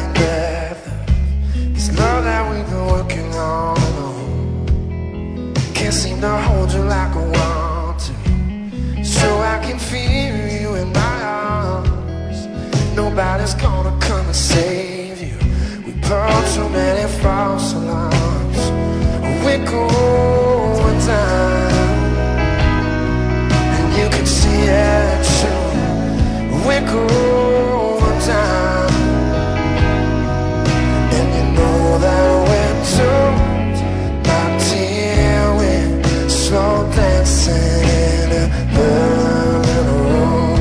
together. This love that we've been working on and on. Can't seem to hold you like I want to, so I can feel you in my arms. Nobody's gonna come and save you. We burned too many false alarms. We're going down, and you can see it too. We're going down, and you know that we're doomed. My dear, we're slow dancing in a burning room.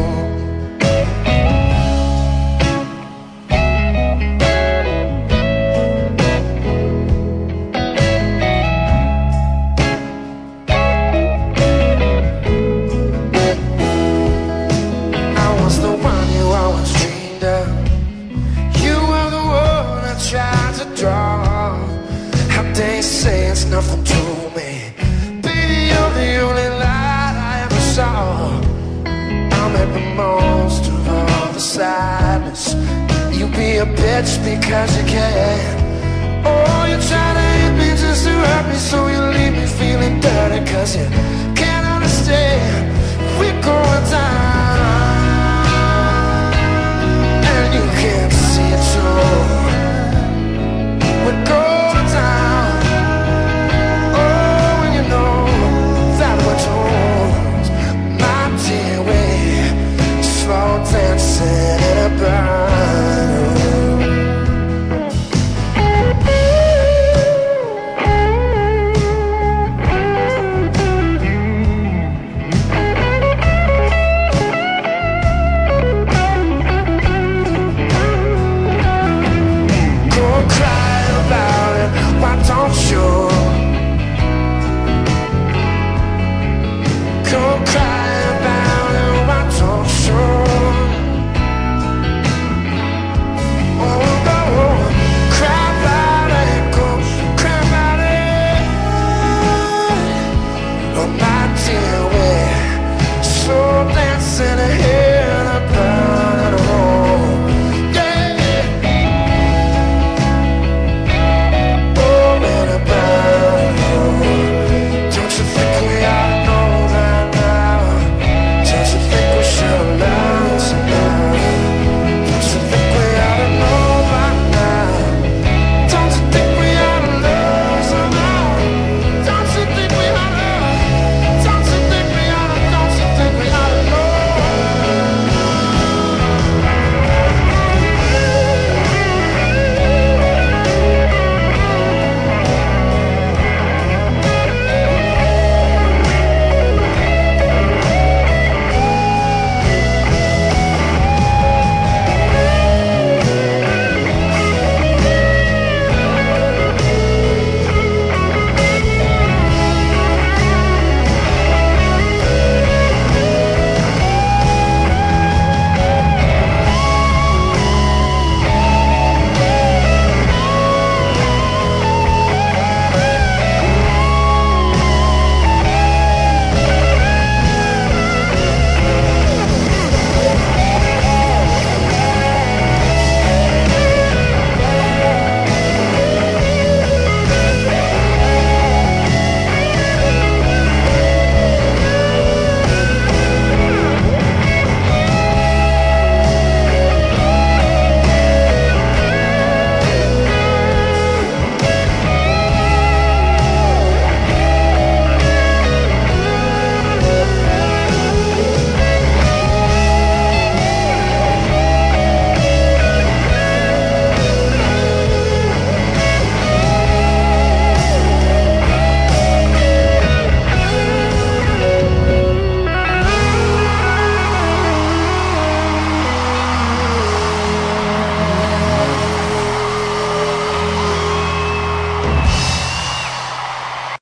I was the one you always dreamed of. You were the one I tried to draw. How they say it's nothing to me. Baby, you're the only light I ever saw. I'll make the most of all the sadness. You be a bitch because you can. Oh, you try to hit me just to hurt me, so you leave me feeling dirty, cause you can't understand. We're going down, and you can't